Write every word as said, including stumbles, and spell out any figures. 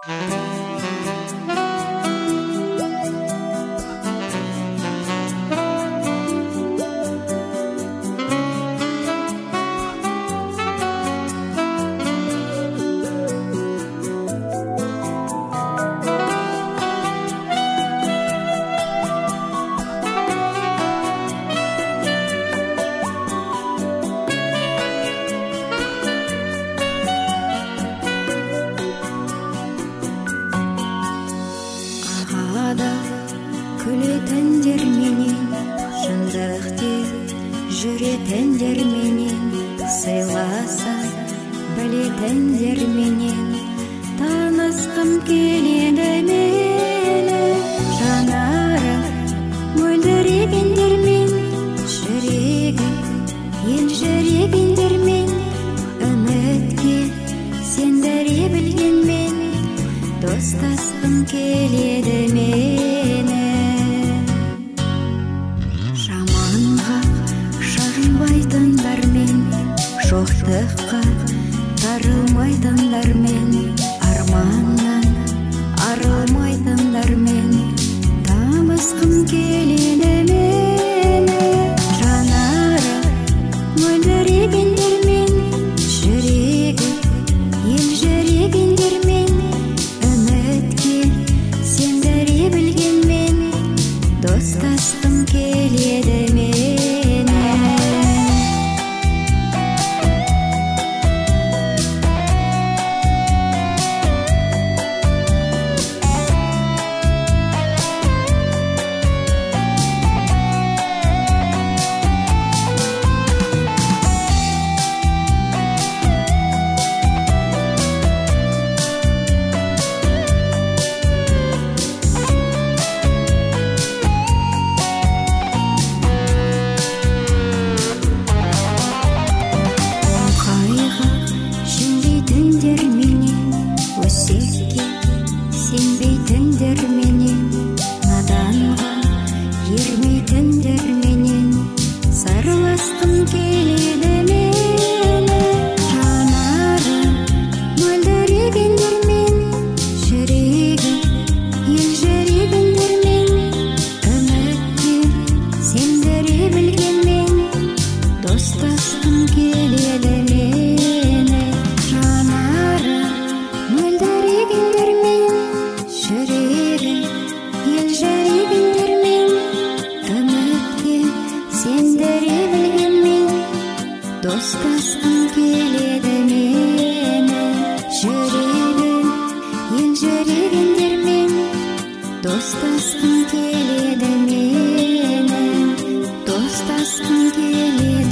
Күлетіндер менен, шындықты жүретіндер менен, сыйласа білетіндер менен, танысқым келеді мені. Жанары мөлдірегендермен, жүрегі ел жүрегендермен, үмітке сендіре білгенмен, достасқым келеді мені. Жоқтыққа тарылмайтындармен, арманнан арылмайтындармен, табысқым келеді мені. Жанары мөлдірегендермен, жүрегі ел жүрегендермен, үмітке сендіре білгенмен, достасқым келеді мені. Сенбейтіндер менен, наданға ермейтіндер менен, сырласқым келеді мені. Жанары мөлдірегендермен, жүрегі ел жүрегендермен, үмітке сендіре білгенмен, достасқым келеді мені. Жанары мөлдірегендермен, жүрегі ел жүрегендермен, үмітке сендіре білгенмен, достасқым келеді мені. Жүрегі ел жүрегендермен, достасқым келеді мені, достасқым келеді.